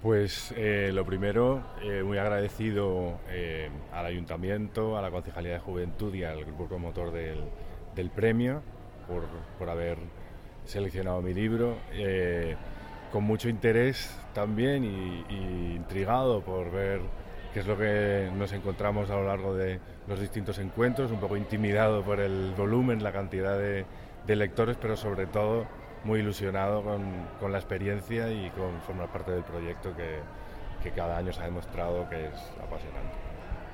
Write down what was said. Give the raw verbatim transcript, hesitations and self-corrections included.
Pues eh, lo primero, eh, muy agradecido eh, al Ayuntamiento, a la Concejalía de Juventud y al grupo promotor del, del premio por, por haber seleccionado mi libro. Eh, con mucho interés también y, y intrigado por ver qué es lo que nos encontramos a lo largo de los distintos encuentros, un poco intimidado por el volumen, la cantidad de, de lectores, pero sobre todo muy ilusionado con, con la experiencia y con formar parte del proyecto que, que cada año se ha demostrado que es apasionante.